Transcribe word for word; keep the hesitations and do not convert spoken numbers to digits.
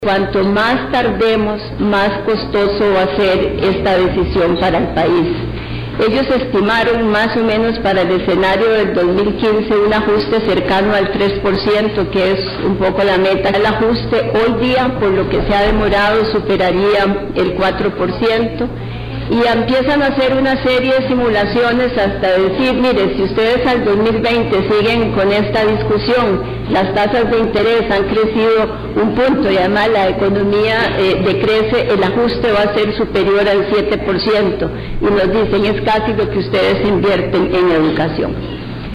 Cuanto más tardemos, más costoso va a ser esta decisión para el país. Ellos estimaron más o menos para el escenario del dos mil quince un ajuste cercano al tres por ciento, que es un poco la meta. El ajuste hoy día, por lo que se ha demorado, superaría el cuatro por ciento. Y empiezan a hacer una serie de simulaciones hasta decir, mire, si ustedes al dos mil veinte siguen con esta discusión, las tasas de interés han crecido un punto y además la economía eh, decrece, el ajuste va a ser superior al siete por ciento. Y nos dicen, es casi lo que ustedes invierten en educación.